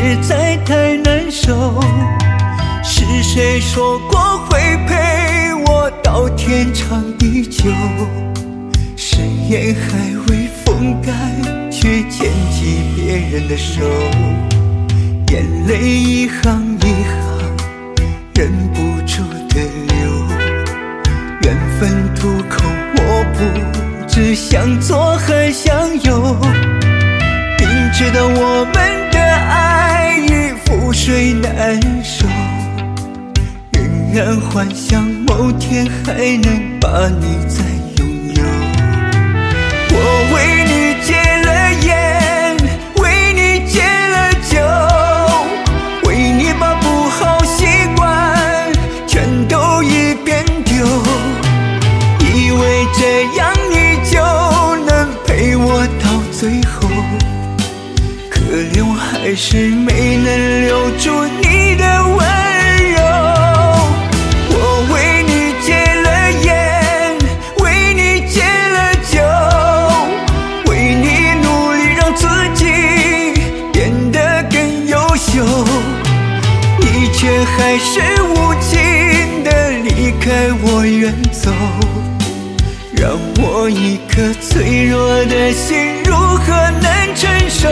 实在太难受。是谁说过会陪我到天长地久？誓言还未风干，却牵起别人的手，眼泪一行一行忍不住的流。缘分渡口，我不只想左还想右，明知道我们的爱已覆水难收，仍然幻想某天还能把你再拥有。我为你戒了烟，为你戒了酒，为你把不好习惯全都一遍丢，以为这样你就能陪我到最后，可怜我还是没能留住你的温柔。我为你戒了烟，为你戒了酒，为你努力让自己变得更优秀，你却还是无情地离开我远走，让我一颗脆弱的心如何能承受？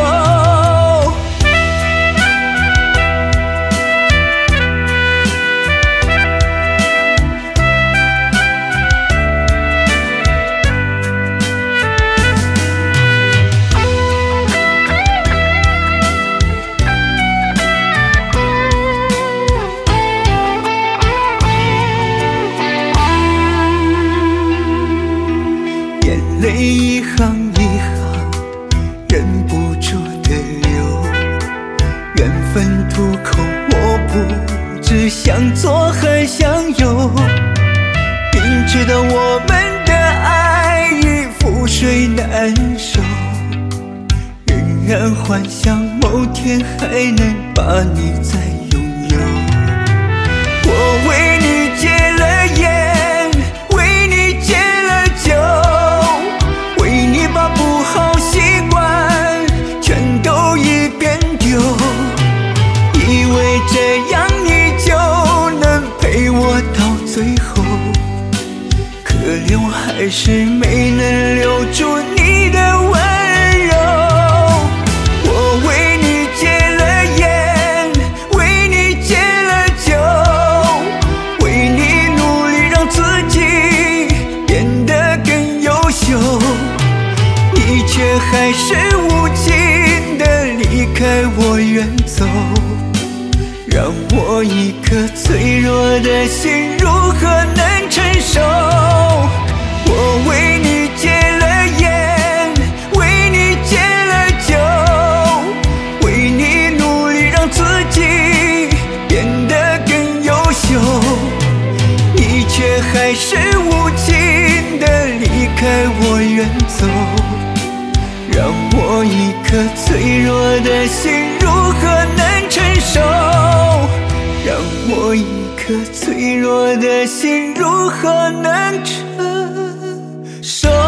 眼泪一行一行忍不住的流，缘分渡口，我不只想左还想右，明知道我们的爱已覆水难收，仍然幻想某天还能把你再拥有。我为你戒了烟，为你戒了酒，为你把不好习惯全都一遍丢，以为这样你就能陪我到最后，可怜我还是没能留住你的温柔。我为你戒了烟，为你戒了酒，为你努力让自己变得更优秀，你却还是无情地离开我远走，让我一颗脆弱的心如何能承受？我为你戒了烟，为你戒了酒，为你努力让自己变得更优秀，你却还是无情地离开我远走，让我一颗脆弱的心如何能承受？让我一颗脆弱的心如何能承受？